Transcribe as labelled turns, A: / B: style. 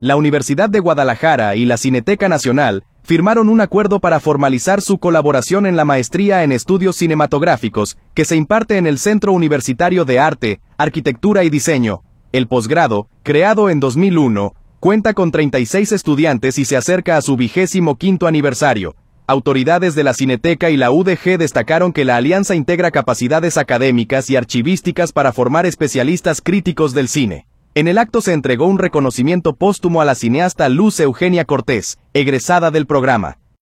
A: La Universidad de Guadalajara y la Cineteca Nacional firmaron un acuerdo para formalizar su colaboración en la maestría en estudios cinematográficos que se imparte en el Centro Universitario de Arte, Arquitectura y Diseño. El posgrado, creado en 2001, cuenta con 36 estudiantes y se acerca a su 25º aniversario. Autoridades de la Cineteca y la UDG destacaron que la alianza integra capacidades académicas y archivísticas para formar especialistas críticos del cine. En el acto se entregó un reconocimiento póstumo a la cineasta Luz Eugenia Cortés, egresada del programa.